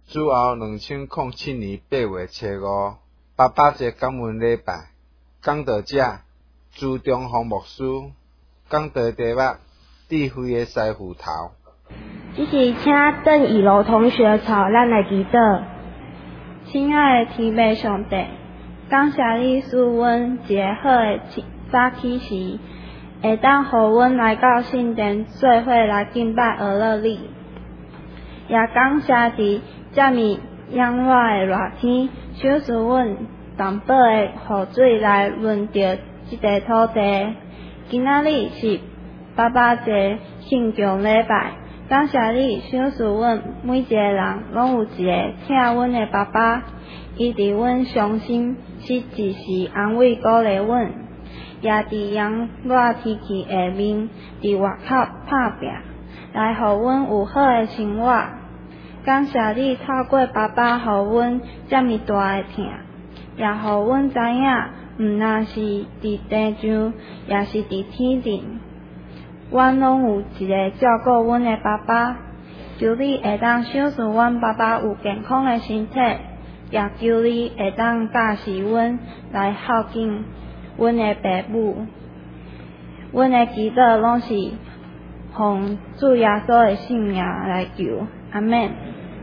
主后2007年8月初5，爸爸节感恩礼拜，讲道者朱中宏牧师，讲道题目智慧的师傅头。 这是请邓以柔同学操咱来祈祷。亲爱的天父上帝，感谢你赐阮一个好的早起时，会当互阮来到圣殿做伙来敬拜俄勒你。也感谢伫遮么炎热的热天，赏赐阮淡薄的雨水来润着这个土地。今仔日是爸爸节庆祝礼拜，感谢你赏赐阮每一个人拢有一个疼阮的爸爸，伊伫阮伤心时一时安慰鼓励阮，也伫炎热天气下面伫外口打拼，来互阮有好的生活。感谢你透过爸爸互阮遮么大的疼，也互阮知影，毋但是伫地上，也是伫天顶，阮拢有一个照顾阮的爸爸。求你会当赏赐阮爸爸有健康的身体，也求你会当教示阮来孝敬阮的爸母。阮的祈祷拢是奉主耶稣的圣名来求，阿们。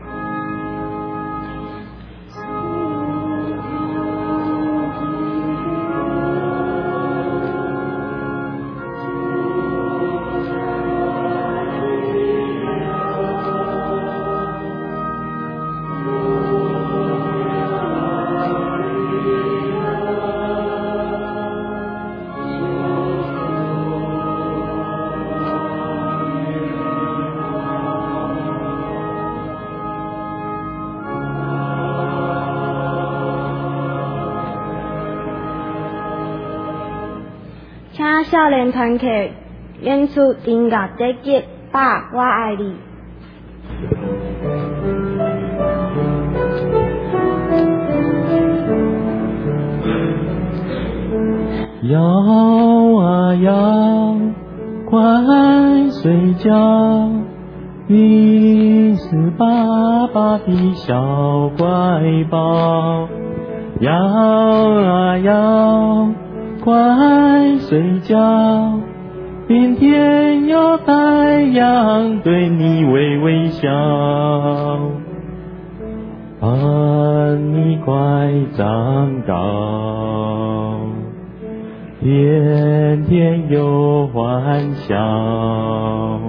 请少年团体演出音乐节节爸，我爱你。 摇啊摇，快睡觉，你是爸爸的小乖宝。摇啊摇，快睡觉，明天有太阳对你微微笑。盼你快长高，天天有欢笑，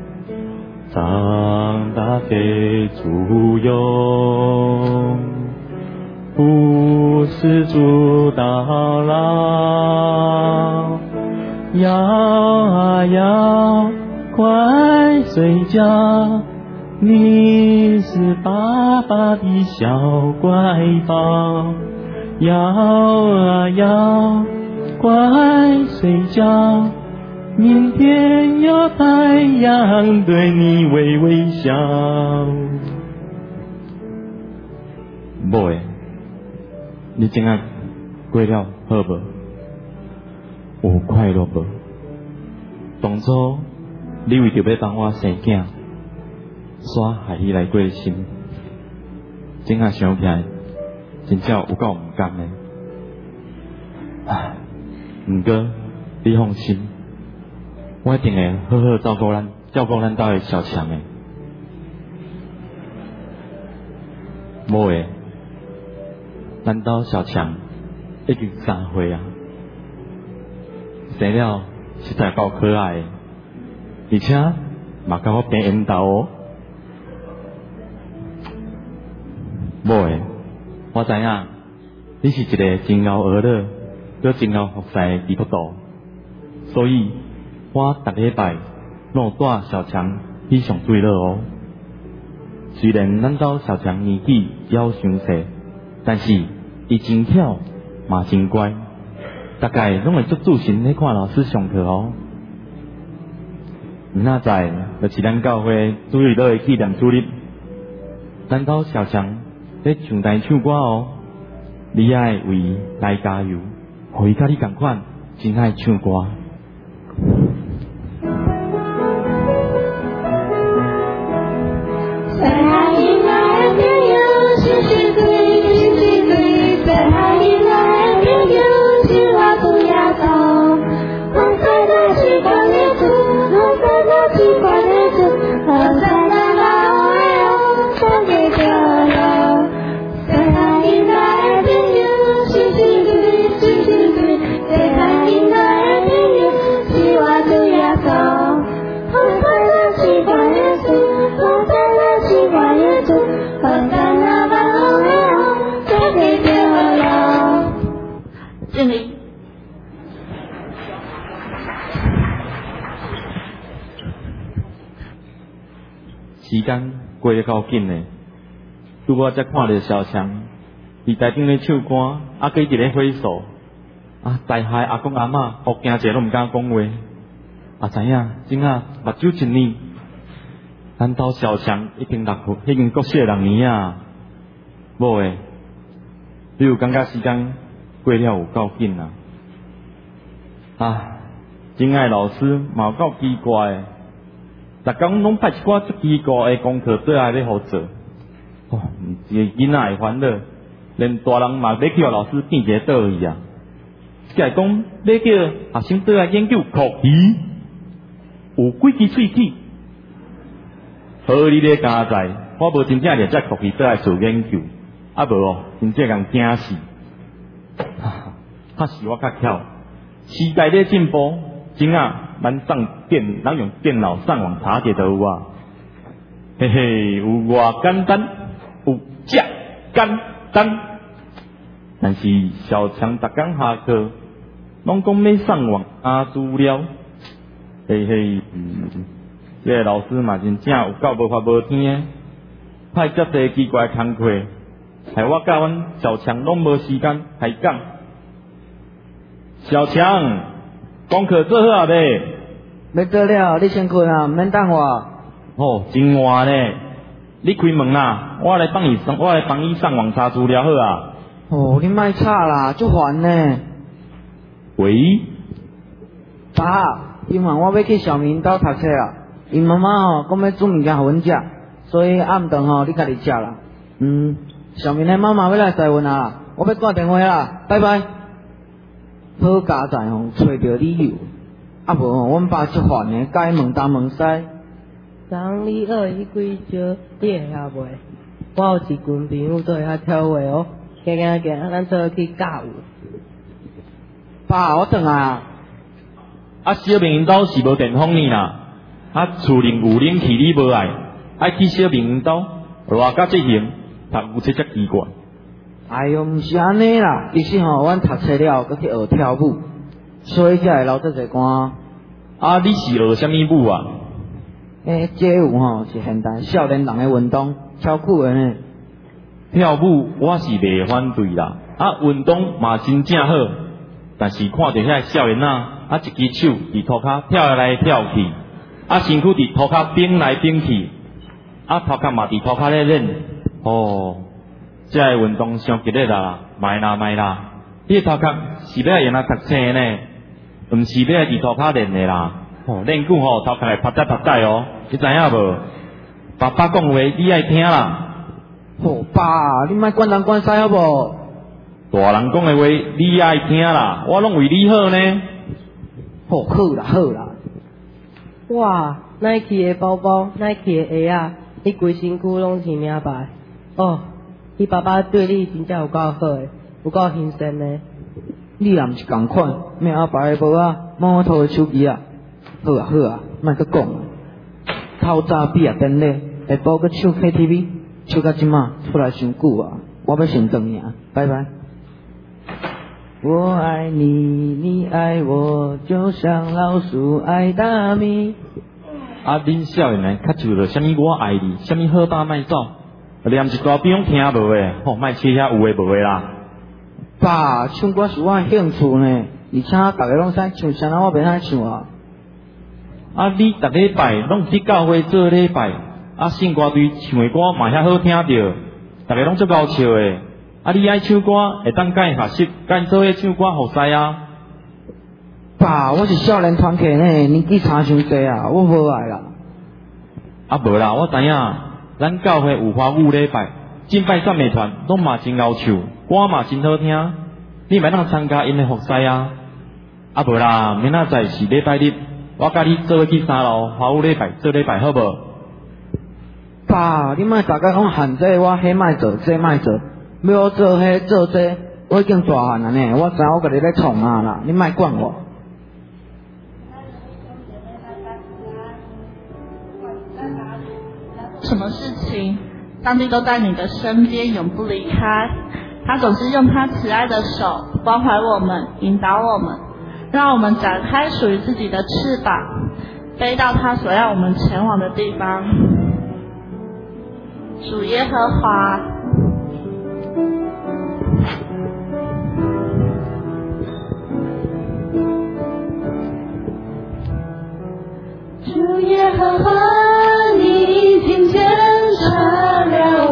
长大给主用，不是主到老。摇啊摇，快睡觉，你是爸爸的小乖宝。摇啊摇，快睡觉，明天有太阳对你微微笑。某的，你今仔过了好无？有快乐无？当初你为着要帮我生囝，煞害你来过心，今仔想起来，真正有够毋甘的。唉，毋过你放心，我一定会好好照顾咱家的小强的。无的，咱家小强已经3岁啊，生了实在够可爱的，而且嘛甲我变缘投哦。无的，我知影你是一个真贤儿乐又真贤服侍的基督徒，所以我逐礼拜拢有带小强去上对乐哦。虽然咱家小强年纪还伤细，但是伊真巧嘛真乖，大概拢会足注心咧看老师上课哦。明仔载就是咱教会主日乐的纪念主日，咱家小强咧唱台唱歌哦，你爱为伊来加油，互伊甲你同款真爱唱歌。 虽然阴霾天间过得够紧呢。拄我才看到小强伫台顶咧唱歌，啊，佮伊伫咧挥手，啊，在下阿公阿嬷好惊者拢毋敢讲话，啊，知影，真啊，目睭一年，咱兜小强已经国小6年啊，无诶，你有感觉时间过了有够紧啊？啊，真爱老师嘛有够奇怪诶，逐工拢派一寡足奇怪诶功课对来咧互做。哦，毋是囡仔会烦恼，连大人嘛要叫老师变一个倒去啊！即来讲要叫学生倒来研究国语，有几支喙齿？好你咧家在，我无真正了解国语倒来做研究，啊无哦，真正共惊死。是我较巧，时代咧进步，真啊，咱用电脑上网查者就有啊，嘿嘿，有偌简单。有遮简单，但是小强逐工下课，拢讲要上网查资料，嘿嘿，这个老师嘛真正有够无法无天的，派遮济奇怪工课，害我甲阮小强拢无时间开讲。小强，功课做好啊未？ 要做了，你先困啊，免等我。 哦，真晏呢。你开门啦，我来帮伊上网查资料好啊。 哦，你莫吵啦，足烦呢。 喂， 爸，今晚我要去小明兜读册啦。因妈妈讲要煮物件互阮食，所以暗顿你家己食啦。小明的妈妈要来载阮啊，我要挂电话啦，拜拜。好佳在找着理由，啊无阮爸足烦的，甲伊问东问西。 人你学迄几招，你会晓袂？我有一群朋友都会晓跳舞哦，行，咱做去教舞。 爸，我转来啊。 啊，小明因兜是无电风呢啦，啊，厝里有冷气你无爱，爱去小明因兜，偌甲即行，读有册则奇怪。 哎哟，毋是安尼啦，其实阮读册了，搁去学跳舞，所以才会留遮侪歌。 啊，你是学啥物舞啊？ 街舞是现代少年人的运动，超酷的呢。 跳舞我是袂反对啦，啊，运动嘛真正好，但是看到遐少年一支手伫涂骹跳来跳去，啊，身躯伫涂骹顶来顶去，啊，头壳嘛伫涂骹咧练，哦，这个运动伤激烈啦，卖啦，你头壳是要用来读册呢，毋是要伫涂骹练的啦。哦，练久头壳会拍带哦，你知影无？爸爸讲话你爱听啦。 爸，你莫管东管西好无？ 大人讲的话你爱听啦，我拢为你好呢。 好啦。 哇 ，Nike 的包包 ，Nike 的鞋啊，你规身躯拢是名牌。哦，你爸爸对你真正有够好诶，有够欣赏呢。 你也毋是共款，名牌的无啊，摸头的手机啊。好啊，莫阁讲。透早毕业典礼，下晡阁唱 KTV， 唱到即马出来伤久啊，我要先转尔，拜拜。我爱你，你爱我，就像老鼠爱大米。 啊，恁少年较就着啥物我爱你，啥物好爸莫走，连一大边听无诶，莫切遐有诶无诶啦。 爸，唱歌是我诶兴趣呢，而且大家拢使唱，啥人我袂使唱啊？ 啊，你逐礼拜拢去教会做礼拜，啊，圣歌队唱的歌嘛遐好听着，大家拢足够笑的。啊，你爱唱歌，会当甲伊学习，甲伊做伙唱歌互使啊。 爸，我是少年团契呢，年纪差伤济啊，我无爱啦。 啊，无啦，我知影，咱教会有华舞礼拜，敬拜赞美团拢嘛真够唱，歌嘛真好听，你咪当参加因的服侍啊。啊，无啦，明仔载是礼拜日。我甲你做伙去3楼华舞礼拜做礼拜好无？ 爸，你莫大家讲限制我，迄莫做，这莫做，要我做迄做这，我已经大汉了呢，我知我家己咧创啊啦，你莫管我。 什么事情，上帝都在你的身边，永不离开。他总是用他慈爱的手关怀我们，引导我们。让我们展开属于自己的翅膀，飞到他所要我们前往的地方。 主耶和华， 主耶和华，你已经检查了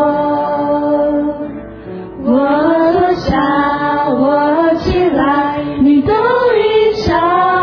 我坐下，我起来，你都已晓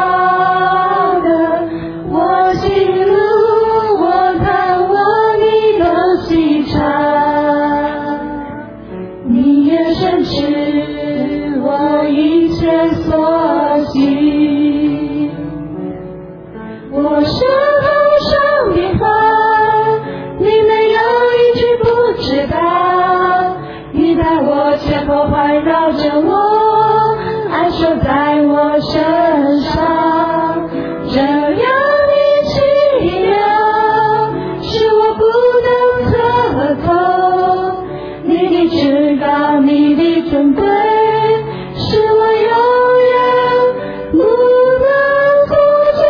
得。我行路，我看我，你都细察。你也深知我一切所行。我舌头上的话，你没有一句不知道。你在我前后环绕着我，爱手在我身上，这样你奇妙，是我不能测透。你的至高，你的尊贵，是我永远不能估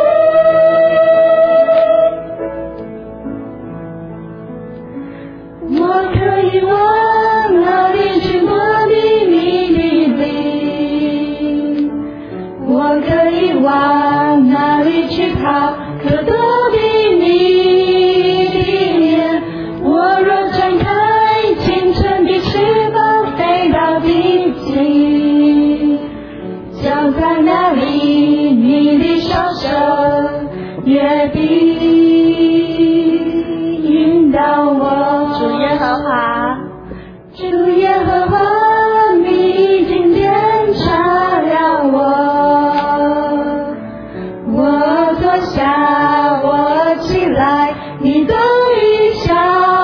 计。我可以往哪里去躲避你的灵？我可以往哪里去逃？可躲避你的面？我若展开清晨的翅膀，飞到地极，就在那里，你的双手也必引导我。 主耶和华， 主耶和华，你已经检查了我坐下，我起来，你都已晓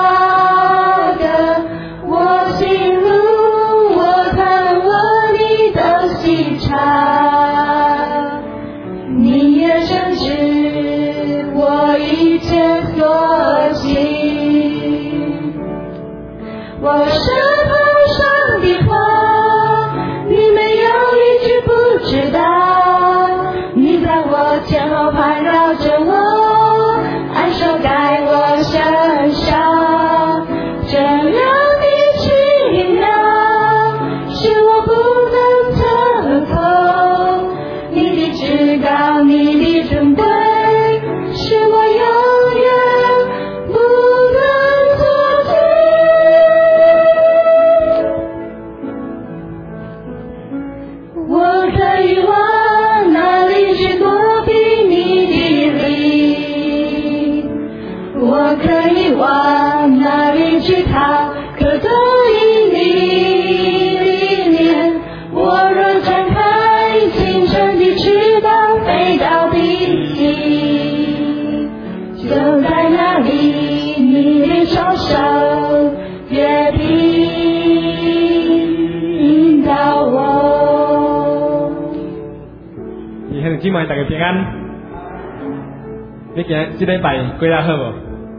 得。我行路，我看我，你都细察。你也深知我一切所行。我舌头上的话，你没有一句不知道。你在我前后环绕着我，爱手在我身上，这样的奇妙，是我不能测透。你的至高，你的尊贵，是我永远不能估计。我可以往哪里去躲避你的灵？我可以往哪里去逃？可躲避你的面？我若展开清晨的翅膀，飞到地极，就在那里，你的双手也必引导我。 兄弟姊妹，大家平安。你今日这礼拜过得好无？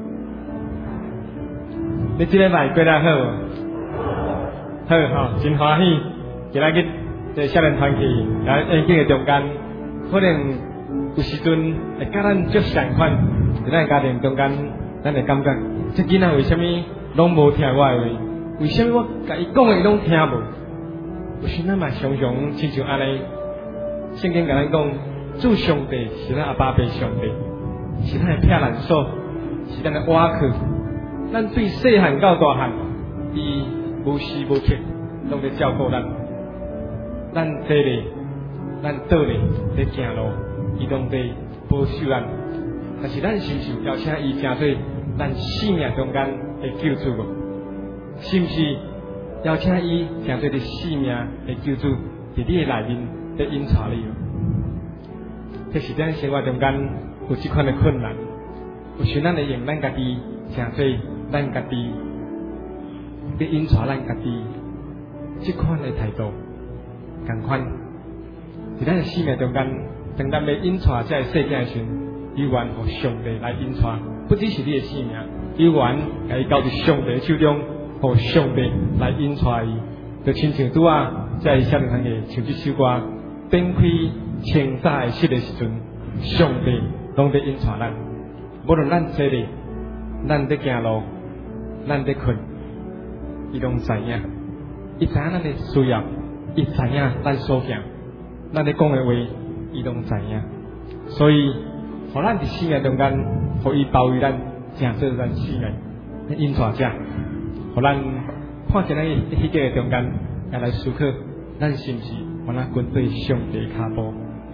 你这礼拜过得好无？好吼，真欢喜。今仔日在少年团契，在演讲的中间，可能有时阵会甲咱足相款，在咱家庭中间，咱会感觉这囡仔为什么拢无听我的话？为什么我甲伊讲的伊拢听无？有时咱嘛常常亲像安尼。圣经甲咱讲，主上帝是咱阿爸爸上帝，是咱的避难所，是咱的瓦靠。咱对细汉到大汉，伊无时无刻拢在照顾咱。咱坐咧，咱倒咧，在行路，伊拢在保守咱。但是咱是不是邀请伊成做咱生命中间的救主无？是不是邀请伊成做你生命的救主，伫你的内面？在引带你，这是咱生活中间有这款的困难，有时咱会用咱家己成做咱家己，在引带咱家己这款的态度，同款。在咱的生命中间，当咱要引带这个世界时，有缘互上帝来引带，不只是你的生命，有缘甲伊交伫上帝的手中，互上帝来引带伊。就亲像拄啊，在少年团嘅唱这首歌。展开清早的室的时阵，上帝拢在引带咱。无论咱坐咧，咱在行路， 咱在困，伊拢知影，伊知影咱的需要，伊知影咱所行，咱咧讲的话，伊拢知影。所以，互咱伫生命中间，互伊包围咱，正做咱生命的引带者。互咱看见咱迄个中间，也来思考，咱是毋是互咱跟对上帝脚步。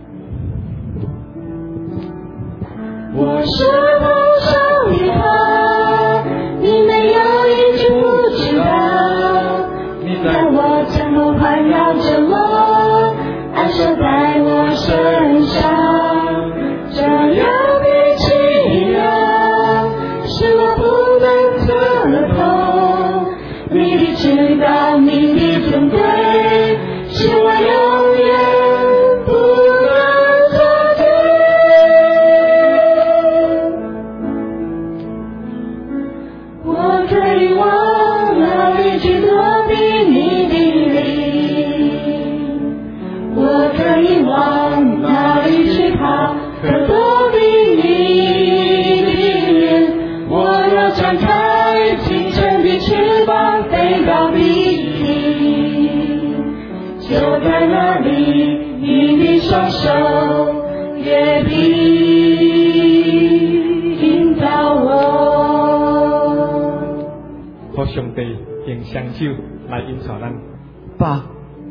我是多少遗憾，你没有一句不知道。你在我肩头环绕着我，安守在我身上，这样的凄凉，是我不能测透。你的知道，你的尊贵，是我永远不能错觉。我可以忘了一句躲避你的灵，我可以忘了一句怕和躲避你的脸。我要展开清晨的翅膀，飞到地平，就在那里，你的双手也必引导我。 互上帝用双手来引带咱。 爸，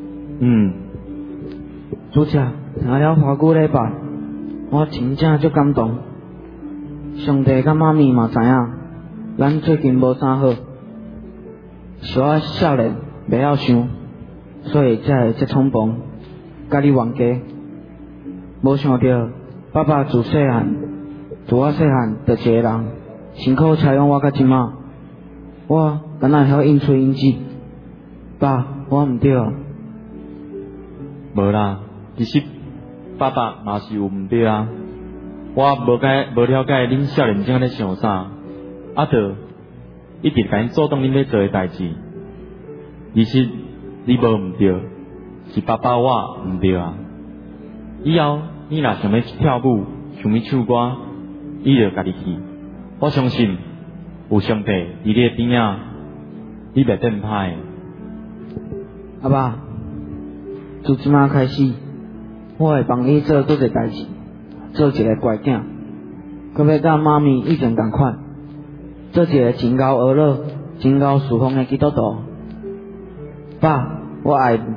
主持听了偌久礼拜，我真正足感动。上帝甲妈咪嘛知影，咱最近无啥好，是我少年袂晓想，所以才会这冲动，甲你冤家。无想到爸爸自我细汉就一个人，辛苦采养我到即马，我敢若晓应嘴应舌。爸，我毋对啊。 无啦，其实爸爸嘛是有毋对啊。我无了解恁少年正咧想啥，就一直甲恁做当恁要做诶代志。其实你无毋对，是爸爸我毋对啊。以后你若想要跳舞，想要唱歌，你就家己去。我相信有上帝伫你诶边仔，你袂变歹诶。 阿爸，自即马开始，我会帮你做多一个代志，做一个乖囝，佮要甲妈咪以前共款，做一个真贤和乐、真贤侍奉的基督徒。爸，我爱你。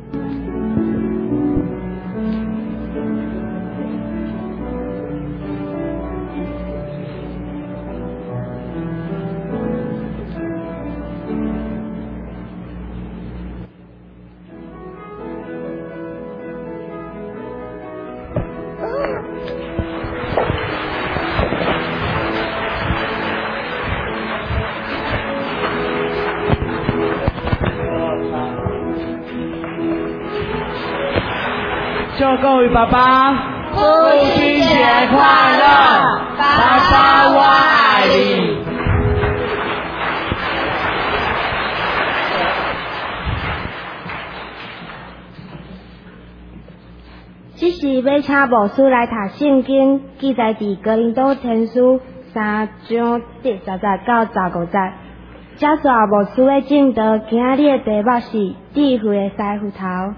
祝各位爸爸父亲节快乐，爸爸我爱你。 这是要请牧师来读圣经，记载伫哥林多前书3章第10节到15节。接续牧师的正道，今仔日的题目是智慧的师傅头。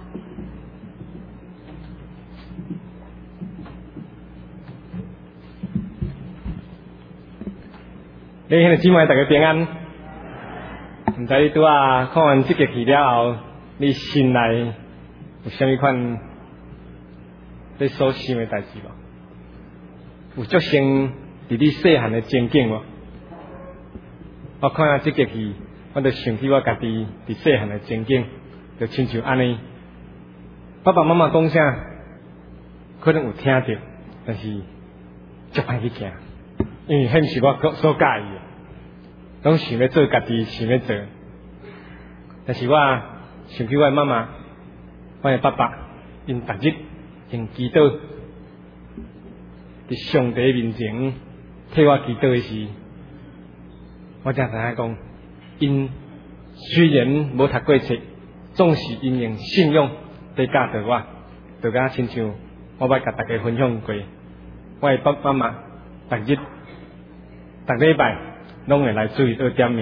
你兄弟姊妹大家平安。毋知你拄啊看完这个戏了后，你心内有啥物款你所想的代志无？有足像伫你细汉的情景无？我看啊这个戏，我就想起我家己伫细汉的情景，就亲像安尼。爸爸妈妈讲啥，可能有听到，但是足歹去听。因为迄毋是我所介意的，拢想要做家己想要做。但是我想起我的妈妈、我的爸爸，因逐日用祈祷，伫上帝面前替我祈祷的时，我才知影讲，因虽然无读过册，总是因用信仰在教导我，就甲亲像我捌甲大家分享过，我的爸妈逐日。逐礼拜拢会来注意学点名，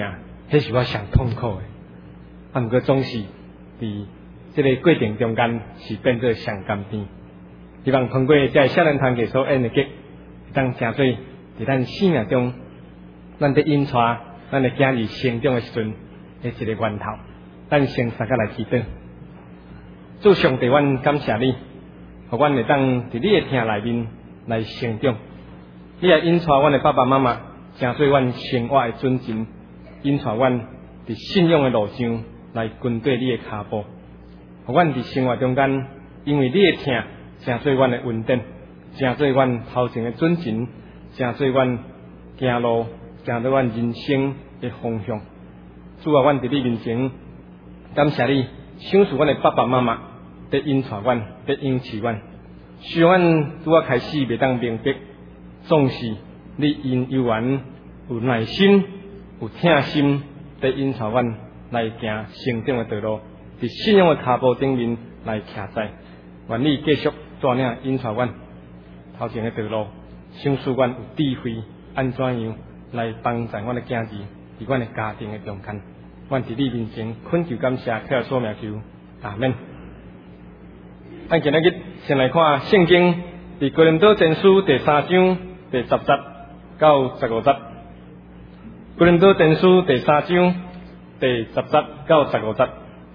迄是我上痛苦的。啊，毋过总是伫这个过程中间是变做上甘甜。希望通过这少年团体所演的剧，当成做伫咱生命中，咱伫引带咱的囝儿成长的时阵的一个源头。咱先大家来祈祷，主上帝，阮感谢你，互阮会当伫你的听内面来成长。你也引带阮的爸爸妈妈，成做阮生活的准绳，引带阮伫信仰的路上来跟对你的脚步。互阮伫生活中间，因为你的听，成做阮的稳定，成做阮头前的准绳，成做阮行路，成做阮人生的方向。主啊，阮伫你面前，感谢你，赏赐阮的爸爸妈妈，伫引带阮，伫养饲阮。虽然阮拄啊开始袂当明白，总是你因有缘、有耐心、有疼心，伫引带阮来行成长的道路，伫信仰的脚步顶面来徛在。愿你继续带领引带阮头前的道路，赏赐阮有智慧，安怎样来帮助阮的囝儿，伫阮的家庭的中间。阮伫你面前恳求感谢，靠所名求，阿们。咱今日先来看圣经，伫哥林多前书第3章第10节到15节。哥林多前书第3章第10节到15节。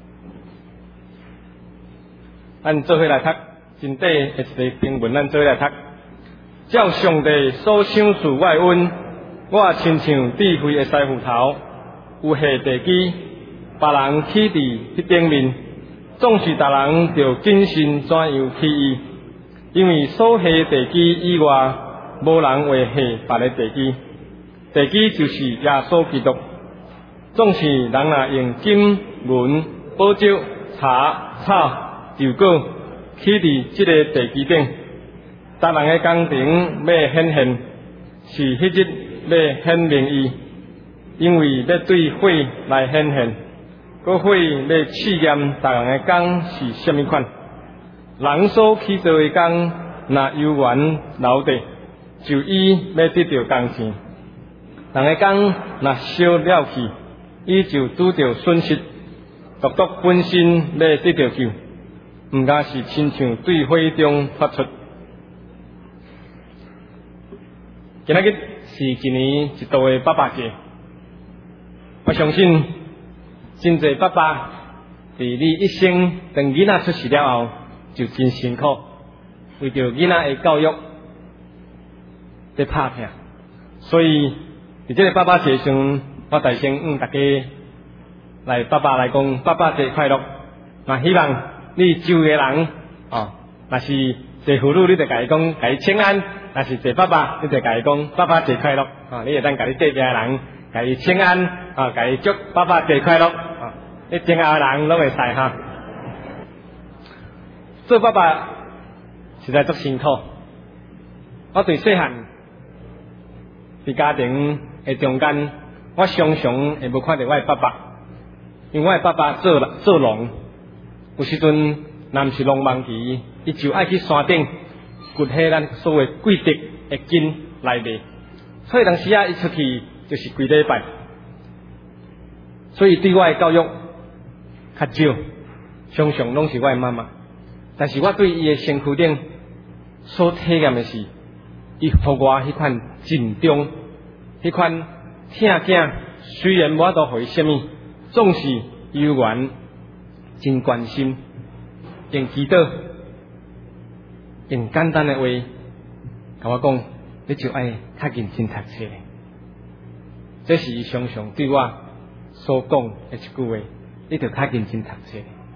咱做伙来读，真短的一个经文，咱做伙来读。照上帝所赏赐我的恩，我亲像智慧的师傅头，有下地基，别人起伫迄顶面，总是逐人着谨慎怎样起伊，因为所下地基以外，无人会下别个地基。地基就是耶稣基督，总是人若用金、银、宝石、茶、草、树果起伫即个地基顶，逐人的工程要显现，是迄日要显明伊，因为要对火来显现，个火要试验逐人的工是甚物款。人所起造的工，若有缘留地，就伊要得到工钱；人的工若烧了去，伊就拄着损失，独独本身要得到救。毋敢是亲像对火中发出。今仔日是一年一度的爸爸节，我相信真侪爸爸伫你一生当囡仔出世了后，就真辛苦，为着囡仔的教育在拍拼。所以伫这个爸爸节上，我大先大家来爸爸来讲爸爸节快乐。那希望你周围人若是做父女，你就甲伊讲，甲伊请安；若是做爸爸，你就甲伊讲爸爸节快乐。你会当甲你隔壁的人甲伊请安，甲伊祝爸爸节快乐。你前后人拢会使哈。做爸爸实在足辛苦。我对细汉伫家庭的中间，我常常会无看到我的爸爸，因为我的爸爸做农。有时阵，若毋是农忙期，伊就爱去山顶掘起咱所谓贵竹的根来卖。所以当时伊出去就是规礼拜。所以对我的教育较少，常常拢是我的妈妈。但是我对伊的身躯顶所体验的是，伊互我迄款尽忠，迄款疼囝，虽然无法度互伊什么，总是有缘。真关心，用祈祷，用简单的话，甲我讲，你就爱较认真读册。这是伊常常对我所讲的一句话，你就较认真读册。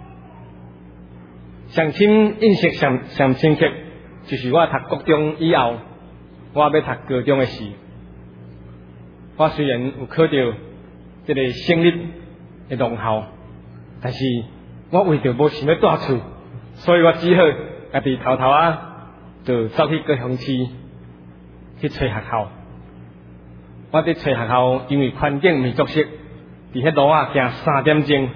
上深印象上深刻，就是我读国中以后，我要读高中的时，我虽然有考到这个省立的农校，但是我为着无想要住厝，所以我只好家己偷偷就走去高雄市去找学校。我伫找学校，因为环境未足适，伫迄路行3点钟，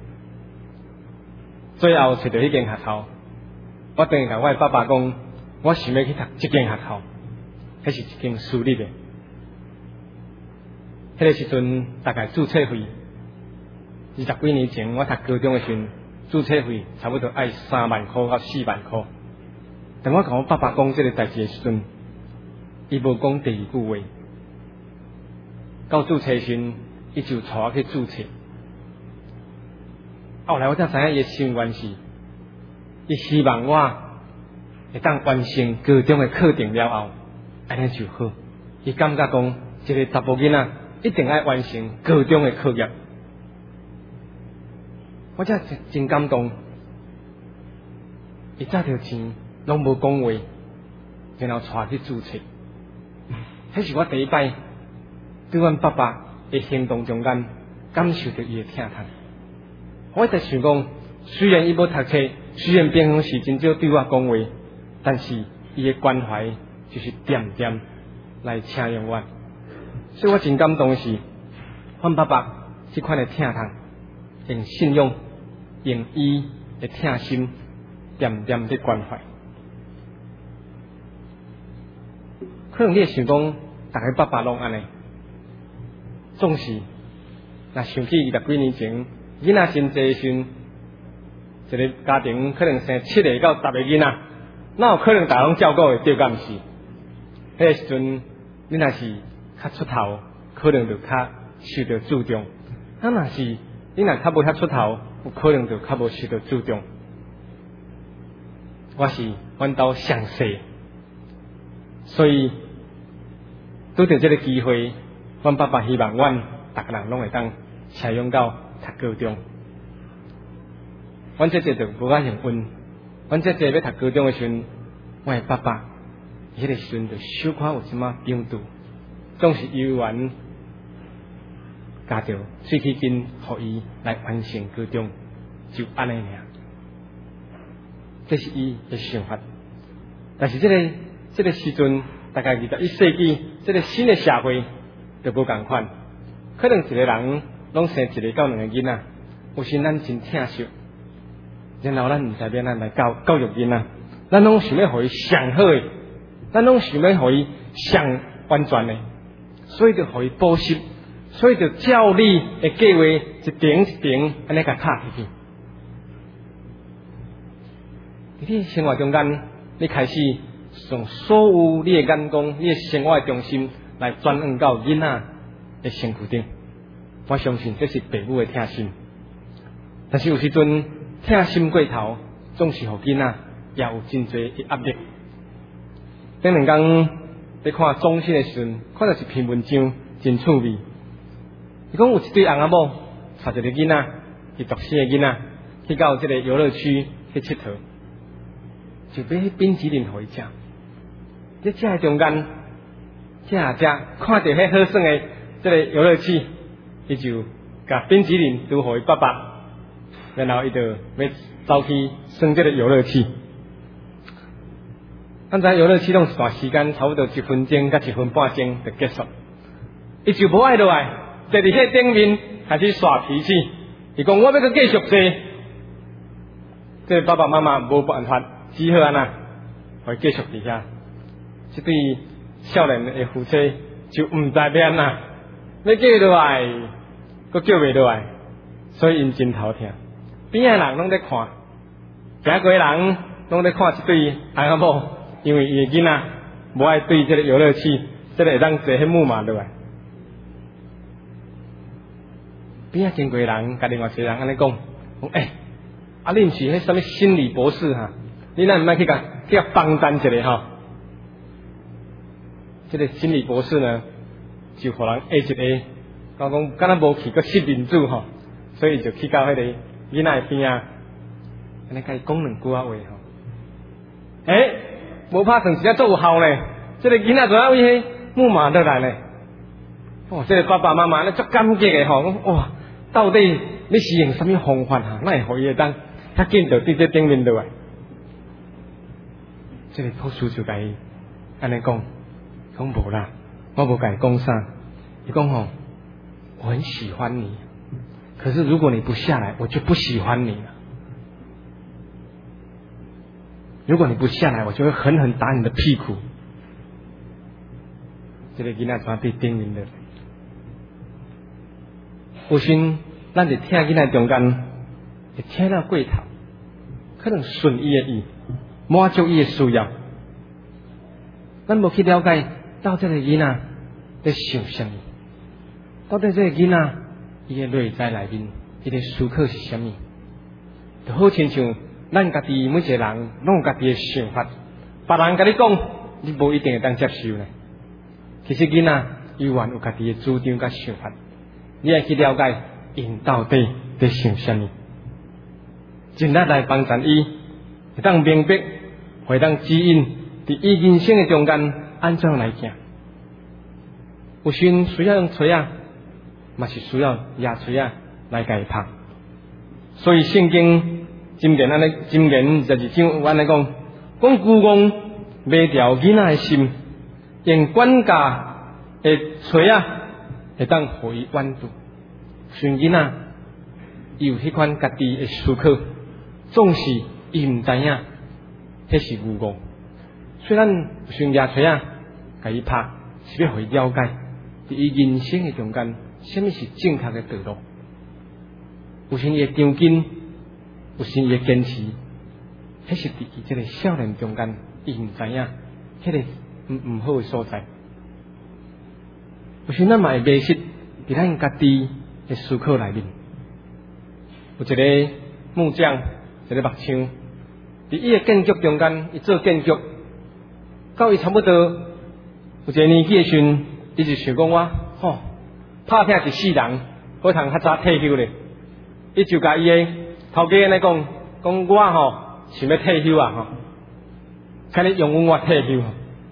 最后找到迄间学校。我等于甲我的爸爸讲，我想要去读这间学校，迄是一间私立的。 迄个时阵大概注册费20几年前，我读高中的时阵，注册费差不多要3万块到4万块。当我跟我爸爸讲这个代志的时阵，伊无讲第二句话。到注册时，伊就带我去注册。后来我才知影伊的心愿是，伊希望我会当完成高中的课程了后，安尼就好。伊感觉讲，一个查甫囡仔一定要完成高中的课业。我才真感动。伊早条钱拢无讲话，然后带去注册。迄是我第一摆对阮爸爸的行动中间感受到伊的疼痛。我在想讲，虽然伊无读册，虽然平常时真少对我讲话，但是伊的关怀就是点点来请用我。所以我真感动的是，阮爸爸这款的疼痛，用信用，用伊的疼心，点点的关怀。可能你会想讲，大家爸爸拢安尼，总是若想起20几年前，囡仔真济时，一个家庭可能生7个到10个囡仔，哪有可能大家拢照顾会对，敢毋是？迄个时阵，你若是较出头，可能就较受到注重；若是你若较无遐出头，有可能就较无受到注重。我是阮兜上细，所以拄着这个机会，阮爸爸希望阮逐个人拢会当采用到读高中。阮姐姐就无遐幸运，阮姐姐要读高中的时阵，阮的爸爸迄个时阵就小可有即马病毒，总是有缘加着喙齿筋，互伊来完成高中，就安尼尔。这是伊的想法。但是这个时阵，大概21世纪，这个新的社会就无共款。可能一个人拢生1个到2个囡仔，有时咱真疼惜，然后咱毋知要咱来教育囡仔，咱拢想要互伊上好的，咱拢想要互伊上完全的，所以就互伊补习，所以就照你的计划一点一点安尼甲拍起去。伫你生活中间，你开始用所有你的眼光、你的生活的重心来转换到囡仔的身躯顶。我相信这是父母的疼心，但是有时阵疼心过头，总是互囡仔也有真侪的压力。顶两天在看中信的时阵，看到一篇文章真趣味。伊讲有一对翁仔某带一个囡仔，伊独生的囡仔去到这个游乐区去佚佗。就买迄冰淇淋互伊食，在食的中间，食看到迄好耍的这个游乐器，伊就甲冰淇淋丢互伊爸爸，然后伊就要走去耍这个游乐器。咱知游乐器拢一段时间，差不多1分钟到1分半钟就结束，伊就无爱落来，坐伫迄顶面开始耍脾气。伊讲我要去继续坐，这爸爸妈妈无办法。只好安那，会继续伫遐。这对少年的夫妻就毋知要安那，要叫落来，佫叫袂落来，所以因真头疼。边仔人拢在看，行过人拢在看这对翁仔某，因为伊的囡仔无爱对这个游乐器，这个会当坐迄木马落来。边仔经过人，甲另外一个人安尼讲，你毋是迄什么心理博士哈？你那毋爱去甲帮咱一下吼，这个心理博士呢，就互人下一个，讲敢若无去个失民主吼，所以就去到迄个囡仔边啊，安尼甲伊讲2句话吼。无拍算是做有效呢，这个囡仔就要为迄木马落来呢。这个爸爸妈妈咧足感激的吼，哇，到底你是用什么方法哈？哪会互伊会当较紧就对这顶面落来？这个博士就甲伊安尼讲无啦，我无甲伊讲啥。伊讲吼，我很喜欢你，可是如果你不下来，我就不喜欢你了。如果你不下来，我就会狠狠打你的屁股。这个囡仔怎对顶面的？ 有时咱伫听囡仔中间，会听了过头，可能顺伊的意，满足伊的需要。咱无去了解到底这个囡仔在想什么，到底这个囡仔伊的内在内面，伊的思考是什么？就好亲像咱家己每一个人拢有家己的想法，别人甲你讲，你无一定会当接受呢。其实囡仔伊原有家己的主张甲想法，你要去了解因到底在想什么，尽力来帮助伊，会当明白，会当指引伫伊人生的中间安怎来行。有时需要用锤啊，嘛是需要牙锤啊来甲伊拍。所以圣经箴言22章有安尼讲，讲牛王卖掉囡仔的心，用管家的锤啊，会当互伊挽渡。像囡仔伊有迄款家己的思考，总是伊毋知影，迄是牛王。虽然用牙锤啊，甲伊拍，是要互伊了解，伫伊人生的中间，什么是正确的道路。有时伊会张筋，有时伊会坚持，迄是伫伊这个少年中间，伊毋知影，迄个毋好的所在。有时咱嘛会迷失伫咱家己的思考内面。有一个木匠，一个木匠，伫伊的建筑中间，伊做建筑，到伊差不多有一个年纪的时阵，伊就想讲我，拍拼一世人，好通较早退休咧。伊就甲伊的头家安尼讲，我想要退休啊看你用我退休。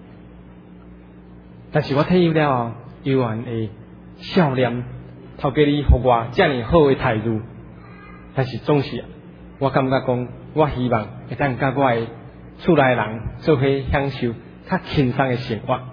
但是我退休了后，依然会笑脸，头家你互我这么好的态度。但是总是，我感觉讲，我希望会当甲我的厝内人做伙享受较轻松的生活。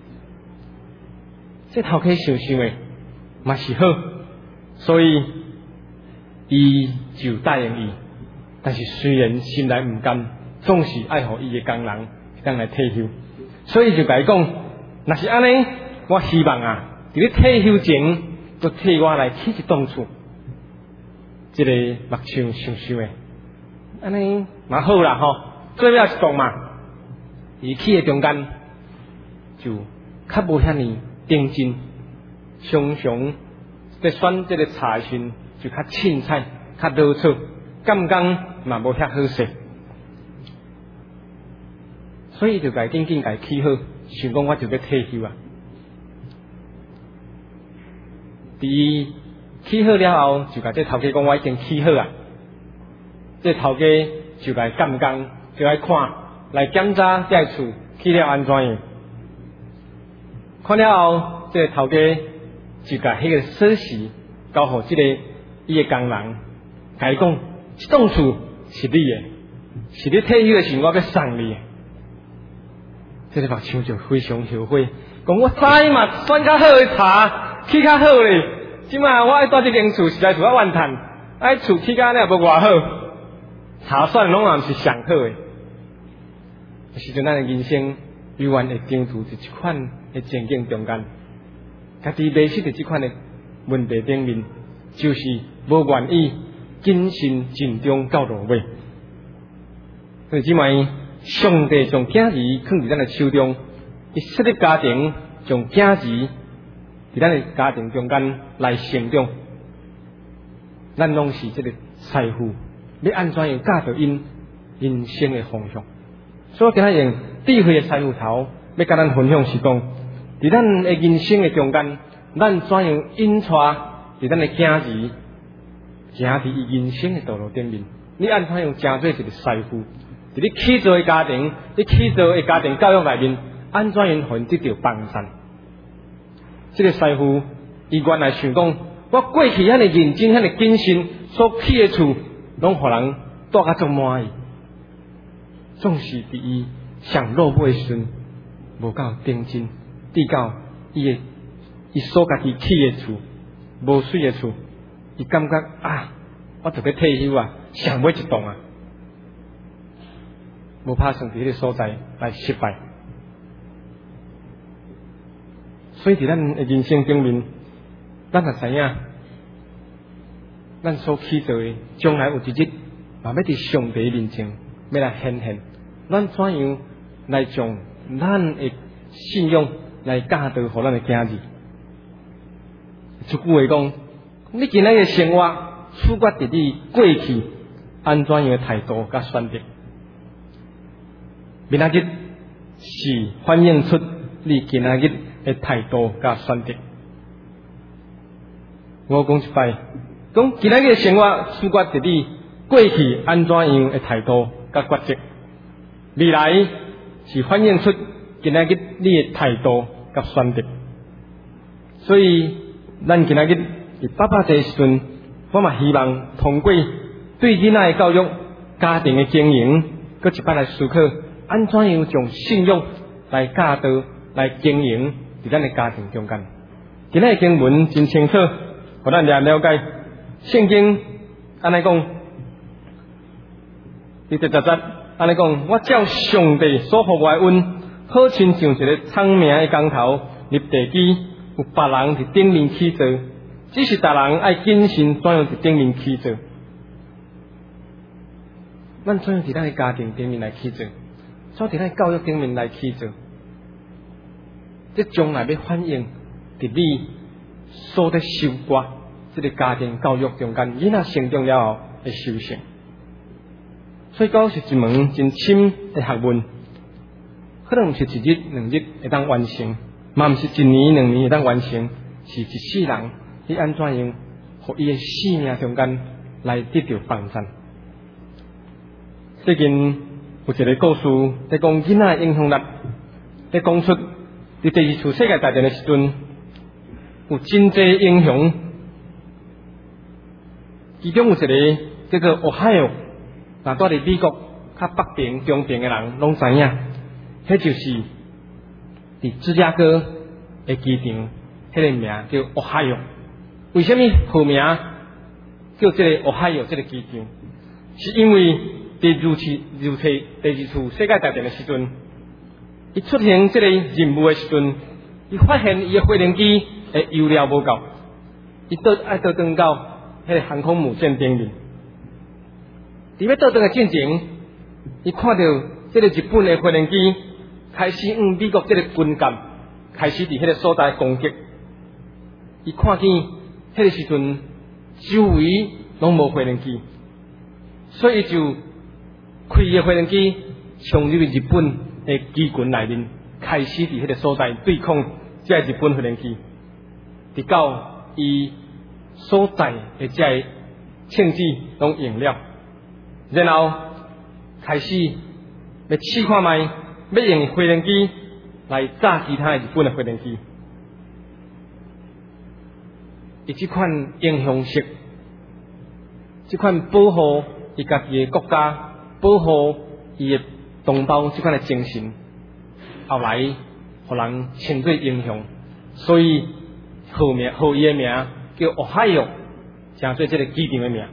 这头家想想的嘛是好，所以伊就答应伊。但是虽然心内毋甘，总是爱互伊的工人当来退休。所以就甲伊讲，若是安尼，我希望伫你退休前，都替我来起一栋厝。这个目睭想想的，安尼嘛好啦最尾一栋嘛，伊起的中间就较无遐尼认真，常常在选这个茶时就较凊彩、较老草，感觉嘛无遐好势，所以就紧紧甲伊起好，想讲我就要退休啊。伫起好了后，就甲这头家讲我已经起好啊。这头家就来监工，就来看，来检查这厝起了安怎样。看了后，这个头家就甲迄个锁匙交互这个伊的工人，甲伊讲，这栋厝是你的，是你退休的时候我要送你的。这个目睭就非常后悔，讲我早嘛选较好的茶，起较好咧。即马我爱住这间厝，实在是我怨叹，厝起甲呢也无偌好，茶选拢也毋是上好的。有时阵咱的人生永远会张住一款的情景中间，家己迷失伫这款的问题顶面，就是无愿意谨慎尽忠到落尾。所以即卖上帝将囝儿放伫咱的手中，伊设立家庭，将囝儿伫咱的家庭中间来成长，咱拢是这个财富，要安怎样教导因人生的方向。所以今仔用智慧的财富头，要甲咱分享是讲，伫咱的人生的中间，咱怎样引带伫咱的囝儿行伫伊人生的道路顶面，你安怎样成做一个财富？伫你起造的家庭，你起造的家庭教育内面，安怎样互因得到帮助？这个师傅，伊原来想讲，我过去遐尼认真、遐尼谨慎所起的厝，拢互人住甲足满意，总是伫伊上落尾时阵，无够认真，直到伊所家己起的厝，无水的厝，伊感觉我就要退休啊，上尾一栋啊，无拍算伫迄个所在来失败。所以伫咱的人生顶面，咱也知影， 咱所去做的，将来有一日，嘛要伫上帝面前要来显现。咱怎样来将咱的信仰来教导互咱的囝儿？一句话讲，你今仔日生活处决伫你过去安怎样的态度甲选择，明仔日是反映出你今仔日的态度甲选择。我讲一摆，讲今仔日的生活处决伫你过去安怎样的态度甲抉择，未来是反映出今仔日你的态度甲选择。所以咱今仔日伫爸爸这时阵，我嘛希望通过对囡仔的教育、家庭的经营，搁一摆来思考安怎样将信仰来教导、来经营伫咱的家庭中间。今仔的经文真清楚，互咱了解圣经安尼讲，第10节安尼讲，我照上帝所予我的恩，好亲像一个聪明的工头立地基，有别人伫顶面起做，只是大人爱谨慎怎样伫顶面起做。咱怎样伫咱的家庭顶面来起做，怎样伫咱教育顶面来起做，这将来要反映伫你所得受过这个家庭教育中间，囡仔成长了后的修成。所以教是一门真深的学问，可能毋是一日两日会当完成，嘛毋是一年两年会当完成，是一世人你安怎样，互伊的生命中间来得到帮助。最近有一个故事在讲囡仔的影响力，在讲出伫第二次世界大战的时阵，有真济英雄，其中有一个叫做Ohio。那住伫美国较北边、中边的人拢知影，迄就是伫芝加哥的机场，迄个名叫Ohio。为什么号名叫这个Ohio这个机场？是因为伫入侵第二次世界大战的时阵，伊出现这个任务的时阵，伊发现伊的飞行机的油料无够，伊爱倒转到迄个航空母舰顶面。伫要倒转的进前，伊看到这个日本的飞行机开始向美国这个军舰开始伫迄个所在攻击。伊看见迄个时阵周围拢无飞行机，所以伊就开伊的飞行机冲入日本的机群内面，开始伫迄个所在对抗这日本飞行机。直到伊所在的这个枪支拢用了。然后开始要试看卖，要用飞行机来炸其他日本的飞行机。伊这款英雄式，这款保护伊家己的国家、保护伊的同胞这款的精神，后来互人称作英雄，所以号伊的名叫Ohio，成做这个机场的名。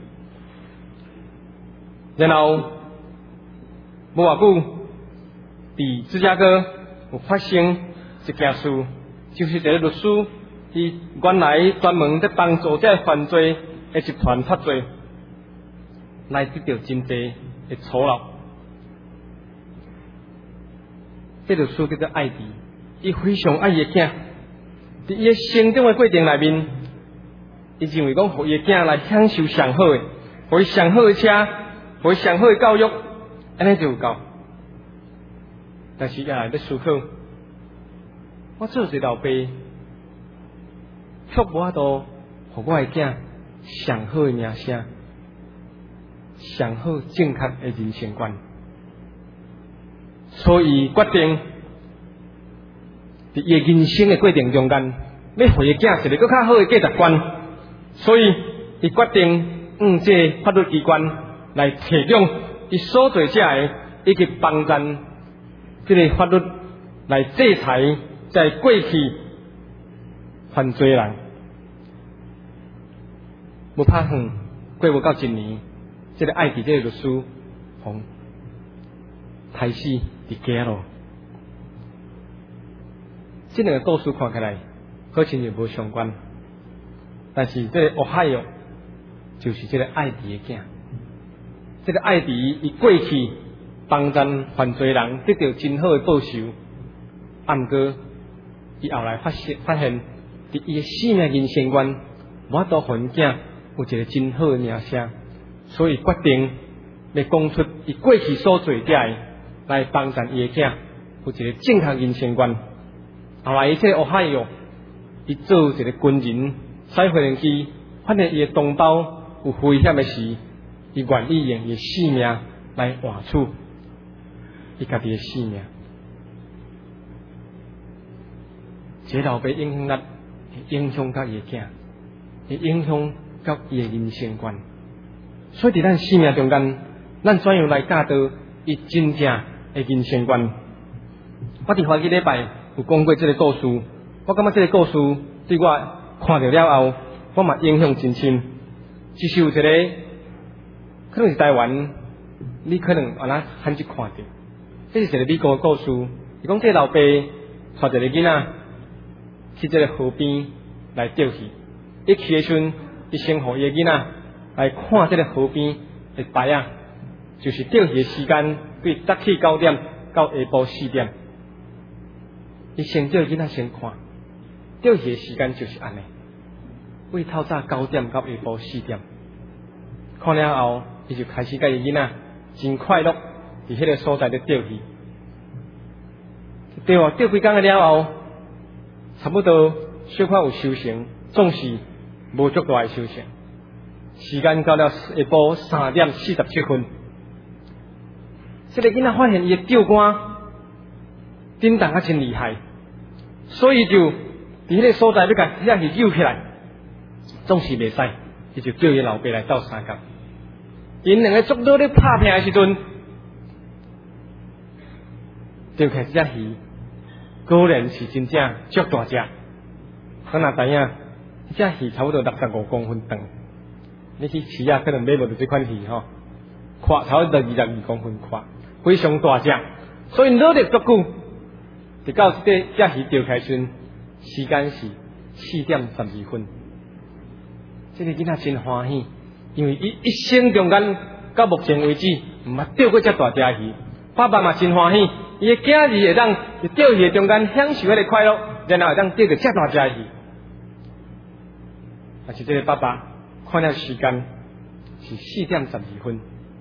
然后无偌久，伫芝加哥有发生一件事，就是一个律师，伊原来专门在帮助这犯罪的集团脱罪，来得到真济的酬劳。这律师叫做艾迪，伊非常爱伊的囝，伫伊的成长的过程内面，伊认为讲，互伊的囝来享受上好的，互伊上好的车。互上好的教育，安尼就有够。但是也来要思考，我做一个老爸，却无法度互我的囝上好的名声，上好正确的人生观。所以决定伫伊的人生的过程中间，要互伊囝一个更较好的价值观。所以伊决定这法律机关。来提供伊所做者的以及帮助这个法律来制裁在过去犯罪人。无拍远，过无到一年，这个爱迪这个律师从开始伫家咯。这两个故事看起来好像就无相关，但是这个Ohio 就是这个爱弟的囝。这个爱弟伊过去帮助犯罪人得到真好的报酬，毋过伊后来发现，伫伊的生命人生观，无法度互因囝有一个真好的名声，所以决定要讲出伊过去所做的，来帮助伊的囝有一个正确人生观。后来伊这个俄亥俄，伊做一个军人，驶飞行机，发现伊的同胞有危险的时，伊愿意用伊的性命来换取伊家己的性命。这老爸影响力，会影响到伊的囝，会影响到伊的人生观。所以伫咱生命中间，咱怎样来教导伊真正的人生观？我伫花几礼拜有讲过这个故事，我感觉这个故事对我看到了后，我嘛影响真深。就是有一个，可能是台湾，你可能安那很少看到。这是一个美国的故事，伊讲这个老爸带一个囡仔去这个河边来钓鱼，一去的时阵，伊先互伊的囡仔来看这个河边的牌啊，就是钓鱼的时间，对早起9点到下晡4点。伊先叫囡仔先看，钓鱼的时间就是安尼，为透早9点到下晡4点。看了后，伊就开始甲伊囡仔真快乐，伫迄个所在咧钓鱼。对哦，钓几工了后，差不多小可有收成，总是无足大的收成。时间到了下晡3点47分，这个囡仔发现伊的钓竿震动啊真厉害，所以就伫迄个所在要甲遐鱼救起来，总是袂使，伊就叫伊老爸来斗相共。因两个足多咧拍拼的时阵，钓起来只鱼，果然是真正足大只。咱若知影，只鱼差不多65公分长。你去市啊，可能买无到这款鱼吼，宽差不多22公分宽，非常大只。所以努力足久，直到这只鱼钓起来时，时间是4点12分。这个囡仔真欢喜，因为伊一生中间到目前为止，毋捌钓过遮大只鱼。爸爸嘛真欢喜，伊的囝儿会当伫钓鱼的中间享受迄个快乐，然后会当钓到遮大只鱼。但是这个爸爸看了时间是4点12分，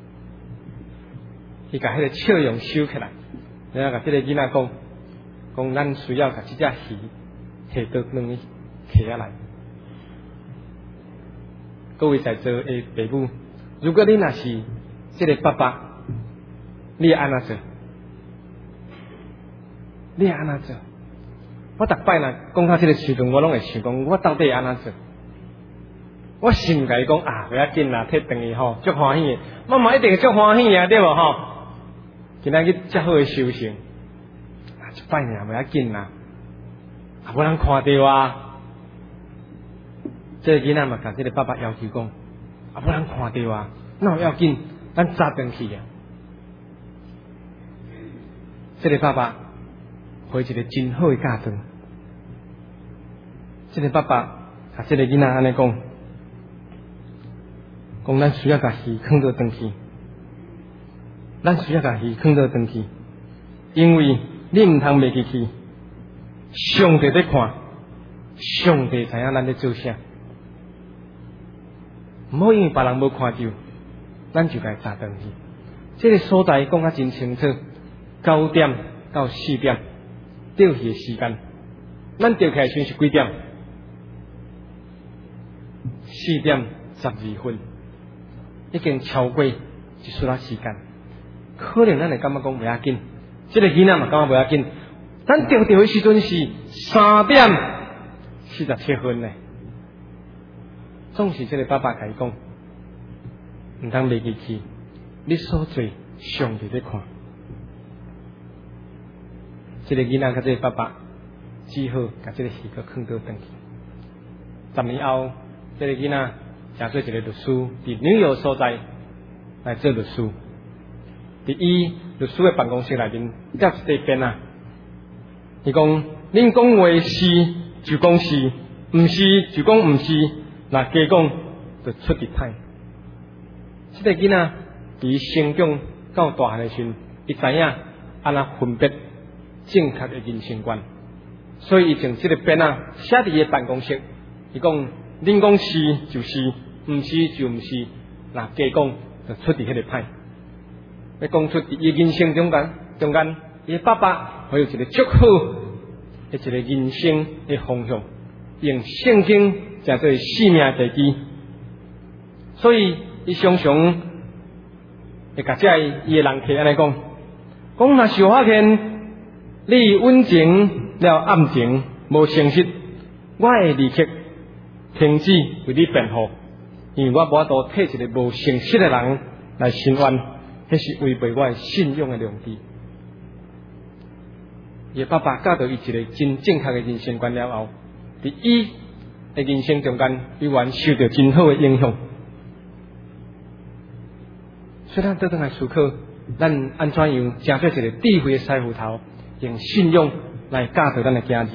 伊甲迄个笑容收起来，然后甲这个囡仔讲咱需要甲这只鱼下到两个溪仔来。各位在座的父母，如果你若是这个爸爸，你会安怎做？你会安怎做？我逐摆若讲到这个时阵，我拢会想讲，我到底会安怎做？我心甲伊讲啊，不要紧啦，摕回去吼，足欢喜的。妈妈一定会足欢喜啊，对无吼？今仔日遮好的收成，啊，一摆尔不要紧啦，啊，无人看到啊。这个囡仔嘛，甲这个爸爸要求讲，啊，无人看到啊，那有要紧，咱早回去啊。这个爸爸回一个真好的教导。这个爸爸甲这个囡仔安尼讲，咱需要甲鱼放到回去，咱需要甲鱼放到回去，因为你唔通袂记去，上帝在看，上帝知影咱在做啥。唔好因为别人无看到，咱就甲伊砸回去。这个所在讲啊真清楚，9点到4点钓鱼的时间，咱钓起来时是几点？4点12分，已经超过一撮仔时间。可能咱会感觉讲袂要紧，这个囡仔嘛感觉袂要紧。咱钓的时阵是3点47分呢。总是这个爸爸甲伊讲，唔通袂记去，你所做上帝在看。这个囡仔甲这个爸爸只好甲这个鱼搁放倒回去。10年后，这个囡仔成做一个律师，伫纽约所在来做律师。伫伊律师的办公室内面贴一块匾啊，伊讲：恁讲话是就讲是，毋是就讲毋是。若加讲，就出题歹。 这个囡仔伫成长到大汉的时阵，伊知影安怎分别正确的人生观，所以伊从这个边写伫伊的办公室，伊讲：恁讲是就是，毋是就毋是，那加讲就出伫迄个歹。要讲出伫伊人生中间，伊爸爸会有一个足好的一个人生的方向，用圣经叫做生命地基。所以伊常常会甲遮伊的人客安尼讲，若是发现你稳情了暗情无诚实，我会立刻停止为你辩护，因为我无法度替一个无诚实的人来申冤，迄是违背我的信用的良知。伊爸爸教导伊一个真正确的人生观了后，伫伊的人生中间，伊原受到真好的影响。所以咱倒转来思考，咱安怎样成做一个智慧的师傅头，用信用来教导咱的囝儿。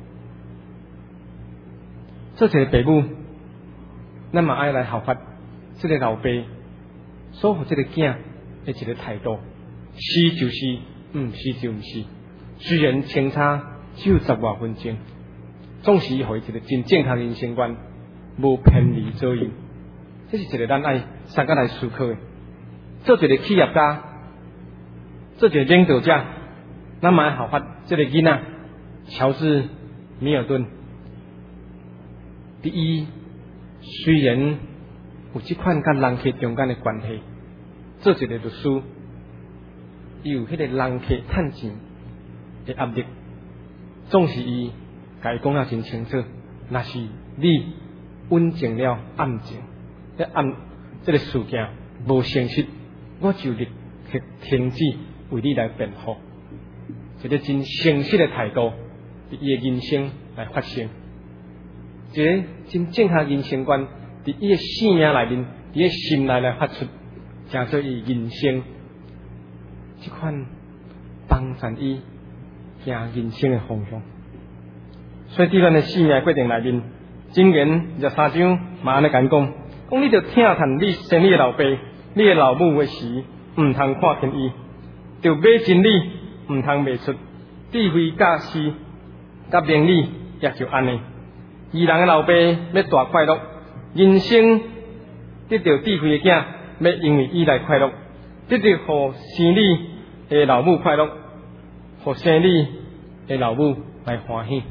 做一个爸母，咱嘛爱来效法这个老爸所予这个囝的一个态度，是就是，毋是就毋是。虽然相差只有10多分钟，总是予伊一个真正确的人生观，无偏离左右。这是一个咱爱三个来思考的。做一个企业家，做一个领导者，咱嘛爱效法这个囡仔乔治·米尔顿。第一，虽然有这款甲人客中间的关系，做一个律师，伊有迄个人客趁钱的压力，总是伊甲伊讲了真清楚，若是你稳静了暗静，这个事件无诚实，我就立刻停止为你来辩护，一个真诚实的态度，伫伊的人生来发生，一个真正确人生观，伫伊的生命内面，伫伊的心内来发出，成做伊人生这款帮助伊行人生的方向。所以伫咱的生命过程内面，箴言23章嘛安尼讲，讲你着听谈你生你的老爸、你的老母的时，毋通看轻伊，着买真理，毋通卖出智慧教师甲名利，也就安尼。义人的老爸要大快乐，人生得到智慧的囝要因为伊来快乐，得到互生你的老母快乐，互生你的老母来欢喜。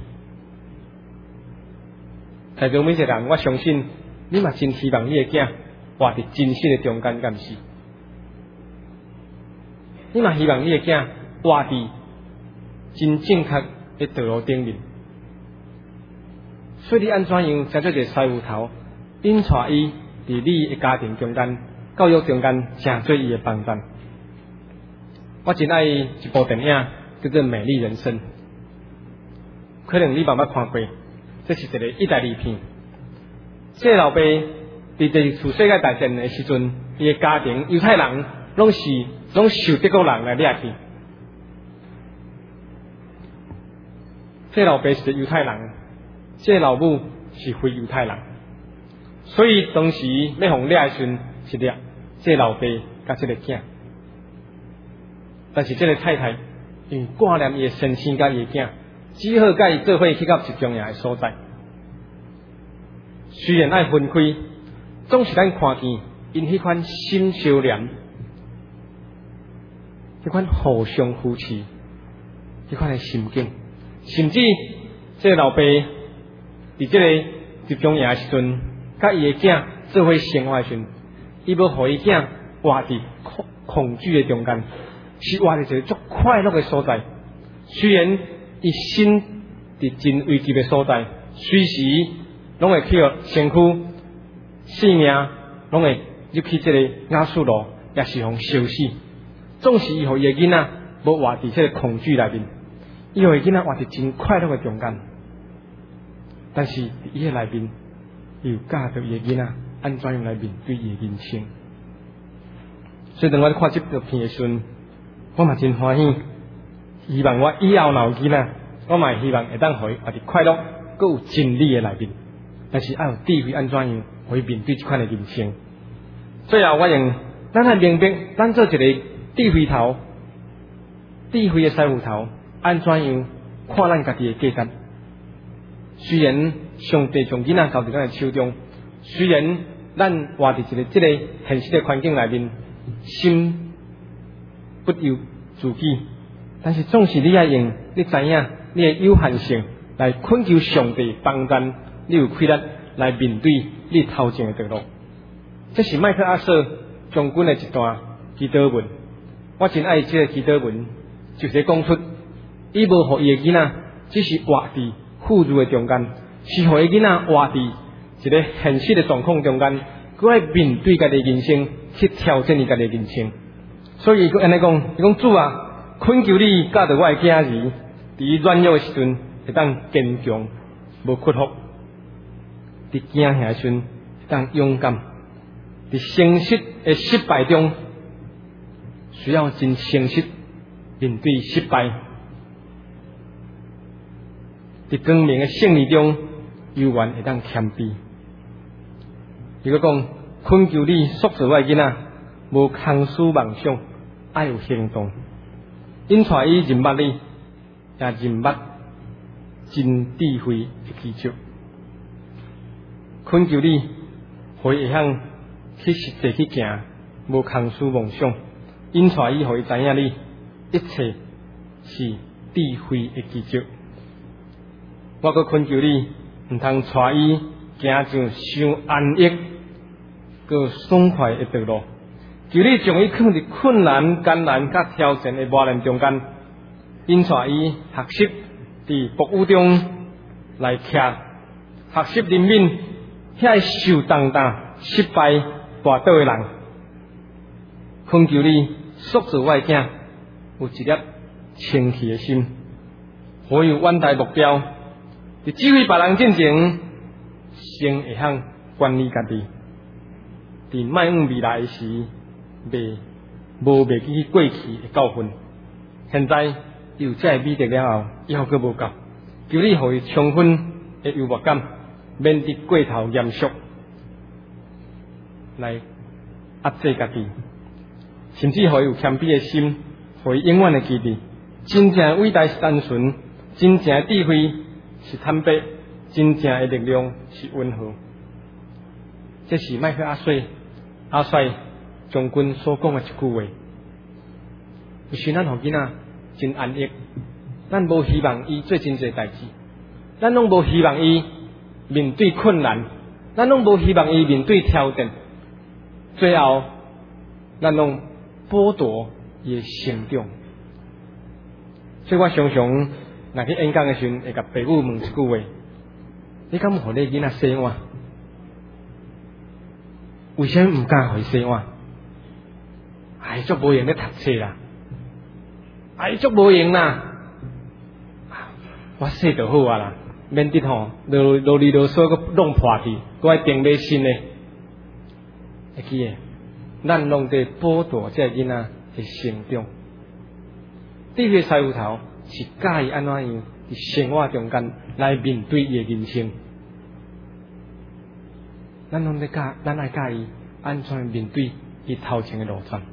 在座每一个人，我相信你嘛真希望你的囝活伫真实的中间，敢是？你嘛希望你的囝活伫真正确的道路顶面。所以你安怎样才做一个师傅头，引带伊伫你的家庭中间、教育中间，成做伊的帮助。我真爱一部电影叫做《美丽人生》，可能你捌捌看过。这是一个意大利片。这个老爸伫第二次世界大战的时阵，伊的家庭犹太人拢受德国人来掠去。这个老爸是个犹太人，这个老母是非犹太人，所以当时要互掠的时阵是掠这个老爸甲这个囝。但是这个太太因为挂念伊的先生甲伊的囝，只好甲伊做伙去到一重要的所在。虽然爱分开，总是咱看见因迄款心相连，迄款互相扶持，迄款的心境。甚至这个老爸伫这个集中营的时阵，甲伊的囝做伙生活的时阵，伊要互伊囝活伫恐惧的中间，是活伫一个足快乐的所在。虽然伊身伫真危急的所在，随时拢会去到身躯、性命，拢会入去这个亚述路，也是互烧死。总是伊互伊的囡仔无活伫这个恐惧内面，伊互伊囡仔活伫真快乐的中间。但是伫伊的内面，又教导伊的囡仔安怎样来面对伊的人生。所以当我咧看这部片的时阵，我嘛真欢喜，希望我以后若有囡仔，我嘛希望会当互伊活伫快乐，佮有真理的内面。但是要有智慧，安怎样互伊面对这款的人生？ 最后我用咱来明白，咱做一个智慧头，智慧的师傅头，安怎样看咱家己的价值？虽然上帝将囡仔交伫咱的手中，虽然咱活伫一个现实的环境内面，心不由自己，但是总是你要用，你知影你的有限性来恳求上帝帮助，你有气力来面对你头前的道路。这是麦克阿瑟将军的一段祈祷文，我真爱这个祈祷文，就是讲出伊无互伊的囡仔，只是活伫富裕的中间，是互伊囡仔活伫一个现实的状况中间，佮要面对家己的人生，去挑战伊家己的人生。所以佢安尼讲，伊讲主啊，恳求你教导我的囝儿，伫软弱的时阵会当坚强，无屈服；伫惊吓的时阵会当勇敢；伫诚实的失败中，需要真诚实面对失败；伫光明的胜利中，犹原会当谦卑。伊个讲，恳求你塑造我的囡仔，无空思妄想，爱有行动。因带伊认捌你，也认捌真智慧的技术。恳求你，互伊会晓去实际去行，无空思妄想。因带伊，互伊知影你一切是智慧的技术。我阁恳求你，毋通带伊行上伤安逸、阁爽快的道路。求你将伊放伫困难、艰难、甲挑战的磨练中间，因带伊学习伫服务中来徛，学习人民遐受重担、失败、跋倒的人。恳求你塑造我的囝有一粒清气的心，互有远大目标，伫指挥别人进前，先会晓管理家己，伫迈向未来时。无记起过去的教训，现在有这美德了后，以后佫无够。求你互伊充分的幽默感，免得过头严肃，来压制家己，甚至互伊有谦卑的心，互伊永远的记住，真正伟大是单纯，真正的智慧是坦白，真正的力量是温和。这是麦克阿帅将军所讲的一句话，有时咱互囡仔真安逸，咱无希望伊做真侪代志，咱拢无希望伊面对困难，咱拢无希望伊面对挑战，最后咱拢剥夺伊的成长。所以我常常若去演讲的时阵，会甲父母问一句话：你敢互你囡仔洗碗？为什么毋敢互伊洗碗？足无用咧读册啦，足无用啦，我洗就好啊啦，免得啰里啰嗦个弄破去，搁爱订买新诶。会记诶，咱拢在剥夺这囡仔的成长。智慧师傅头是教伊安怎样伫生活中间来面对伊的人生。咱拢在教，咱爱教伊安怎面对伊头前的路程。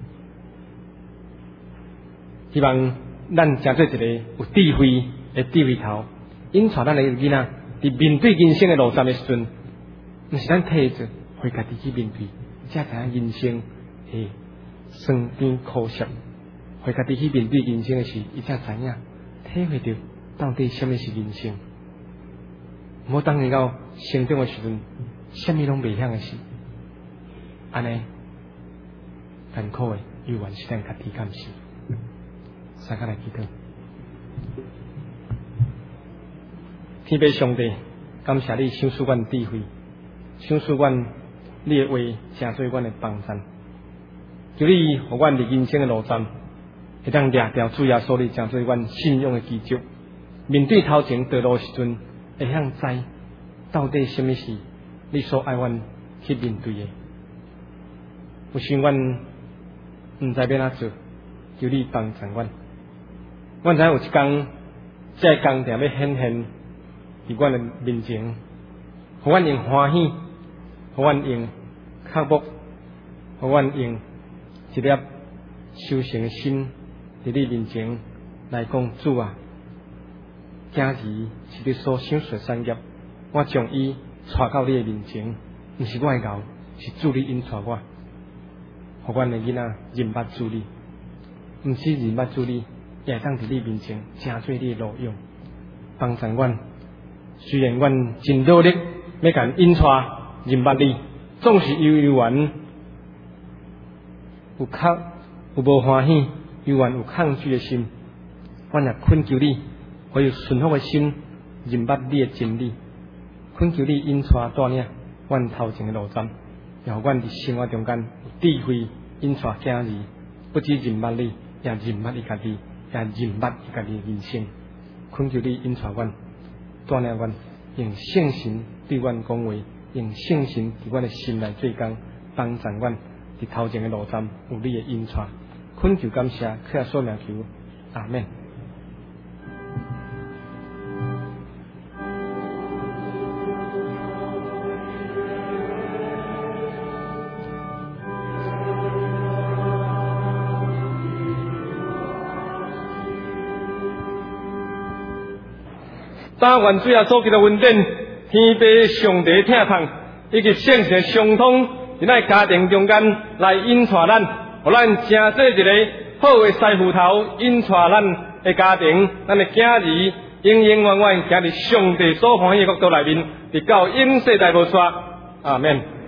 希望咱成做一个有智慧的智慧头，引带咱的囡仔伫面对人生的路上的时阵，毋是咱退着，互家己去面对，才知影人生是酸甜苦涩。互家己去面对人生的时，伊才知影体会到到底什么是人生。毋好等伊到成长的时阵，什么拢未晓的时，安尼艰苦的犹原是咱家己敢是。大家来祈祷，天父上帝，感谢你赏赐阮智慧，赏赐阮你的话，成做阮的帮衬。求你互阮伫人生的路站，会当掠条主耶稣你成做阮信仰的基础。面对头前道路时阵，会晓知到底什么是你所爱阮去面对的。有时阮毋知要哪做，求你帮助阮。阮知影有一天，这个工程要显现伫阮的面前，互阮用欢喜，互阮用刻薄互阮用一粒修行的心伫你面前来讲，主啊，今日是你所想说产业，我将伊带到你的面前，毋是我的牛，是主你引带我，互阮的囡仔认捌主你，毋是认捌主你，也会当伫你面前成做你的路用，帮助阮。虽然阮真努力要甲引带认捌你，总是有缘有无欢喜，有缘有抗拒的心，阮也恳求你，可以顺服的心，认捌你的真理，恳求你引带带领阮头前的路站，也互阮伫生活中间有智慧引带囝儿，不止认捌你，也认捌伊家己，也认捌伊家己的人生。恳求你引带阮，带领阮，用圣神对阮讲话，用圣神伫阮的心内做工，帮助阮伫头前的路站有你的引带。恳求感谢，靠所名求，阿免。但愿主耶稣基督恩典、天父上帝疼痛以及圣神相通，伫咱家庭中间来引带咱，互咱成做一个好的师傅头，引带咱的家庭、咱的囝儿，永永远远行伫上帝所欢喜的国度内面，直到永世代无煞。阿免。